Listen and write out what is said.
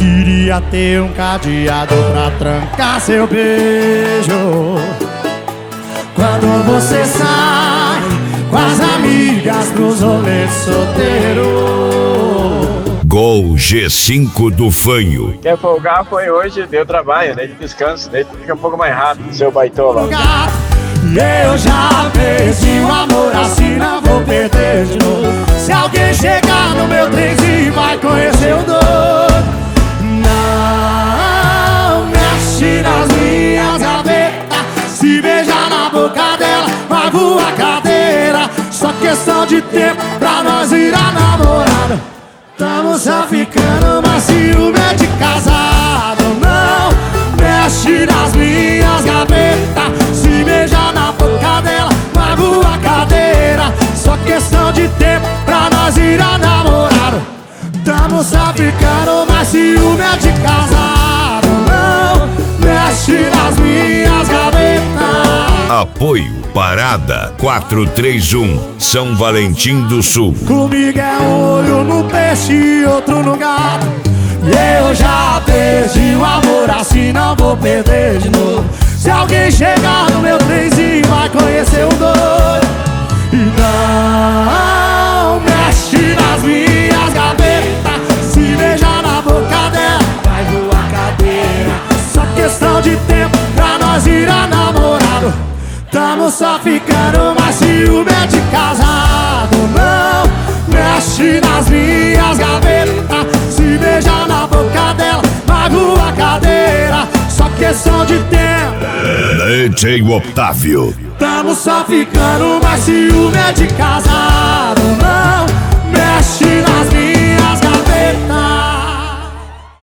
Queria ter um cadeado pra trancar seu beijo. Quando você sai com as amigas pros rolês solteiro. Gol G5 do Fanho. Quer folgar foi hoje, deu trabalho, daí descanso, daí fica um pouco mais rápido, seu baitola. Eu já perdi o amor, assim não vou perder de novo. Se alguém chegar no meu trenzinho vai conhecer o doido. Não mexe nas minhas gavetas, se beijar na boca dela vai voar cadeira. Só questão de tempo pra nós ir a namorada. Tamo só ficando, mas ciúme é de casado. Não mexe nas minhas gavetas, se beijar na boca dela vai voar cadeira. Só questão de tempo pra nós ir a namorada. Tamo só ficando, mas ciúme é de casado. Não mexe nas minhas gavetas. Apoio Parada 431, São Valentim do Sul. Comigo é um olho no peixe e outro no gato. E eu já perdi o amor, assim não vou perder de novo. Se alguém chegar no meu trenzinho vai conhecer o doido. E não mexe nas minhas gavetas, se beijar na boca dela vai voar cadeira. Só questão de tempo pra nós ir a namorado. Tamo só ficando, mas ciúme é de casado. Não mexe nas minhas gavetas, se beijar na boca dela vai voar cadeira. Só questão de tempo. DJ Otávio. Tamo só ficando, mas ciúme é de casado. Não mexe nas minhas